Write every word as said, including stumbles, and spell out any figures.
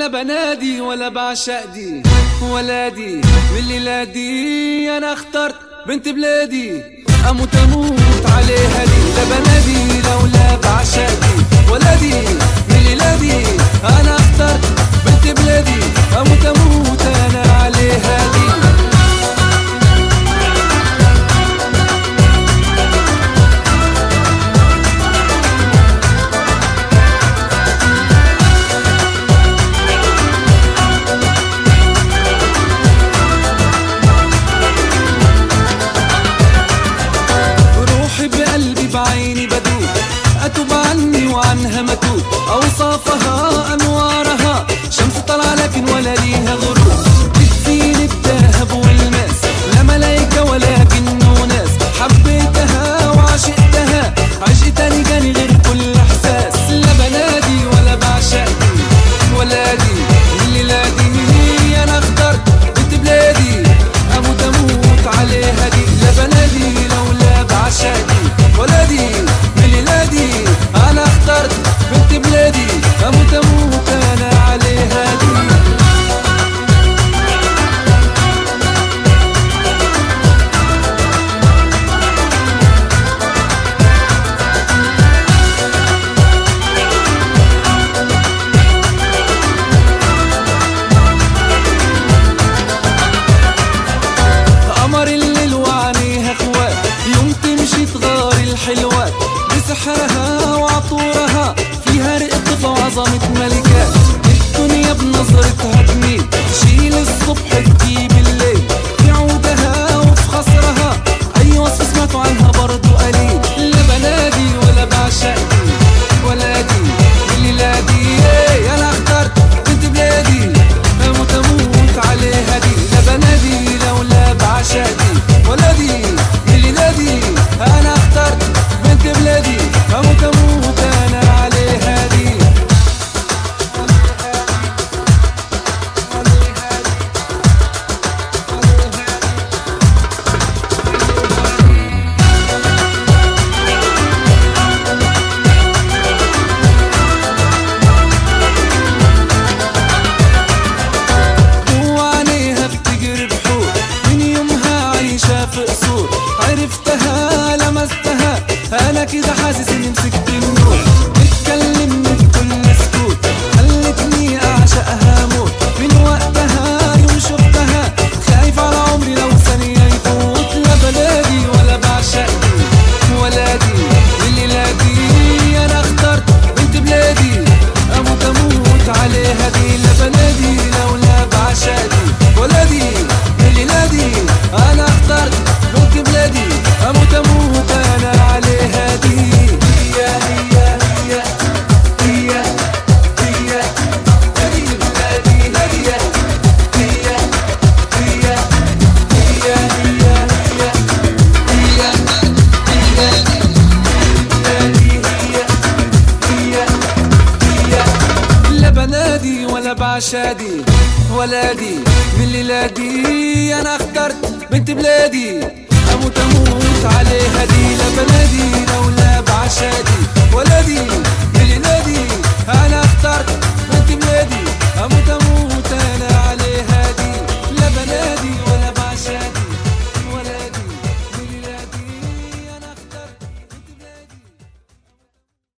بنادي ولا بعشق دي ولا دي، من الليلة دي أنا اخترت بنت بلادي أموت أموت عليها دي. لا بنادي ولا بعشق دي ولا دي، من الليلة دي أنا اخترت بنت بلادي أموت أموت أنا عليها دي. بعيني بدوب أتوب عني وعنها متوب، أوصافها أنوارها شمس طلع لكن ولا ليها غروب، بتزين الذهب والماس لا ملايكة ولكن ناس، حبيتها وعشقتها عشق تاني جاني غير كل إحساس. لا بنادي ولا بعشق دي ولا دي، الليلة دي أنا اخترت بنت بلادي أموت أموت عليها دي. لا بنادي ولا بعشق دي ولا دي، من الليلة دي أنا اخترت بنت بلادي أموت أموت أنا عليها دي. قمر الليل وعينيها اخوات، يوم تمشي تغار الحلوات بسحرها وعطورها، فيها رقة وعظمة ملكات، الدنيا بنظرتها تميل تشيل الصبح تجيب الليل، في عودها وفي خصرها أي وصف سمعتوا عنها برضو قليل. لا بنادي ولا بعشق دي ولا دي، الليلة دي أنا اخترت بنت بلادي أموت أموت عليها دي. لا بنادي ولا بعشق دي ولا دي، الليلة دي أنا اخترت بنت بلادي أموت أموت أنا عليها دي. جوا عينيها بتجري بحور، من يومها عايشة في قصور، عرفتها لمستها أنا كده حاسس إني مسكت النور، بتكلمني بكل سكوت خلتني أعشقها موت، من وقتها يوم شفتها خايف على عمري لو ثانية يفوت. لا بنادي ولا بعشق دي ولا دي، الليلة دي أنا اخترت بنت بلادي أموت أموت عليها دي. لا بنادي ولا بعشق دي ولا دي، الليلة دي أنا اخترت بنت بلادي أموت أموت أنا عليها دي. هي هي هي هي هي هذه بلادي، هي هي هي هي هي هي هي هي هي. لا بنادي ولا بعشق دي ولا دي، من الليلة دي أنا اخترت بنت بلادي أموت أموت عليها دي. لا بنادي ولا بعشق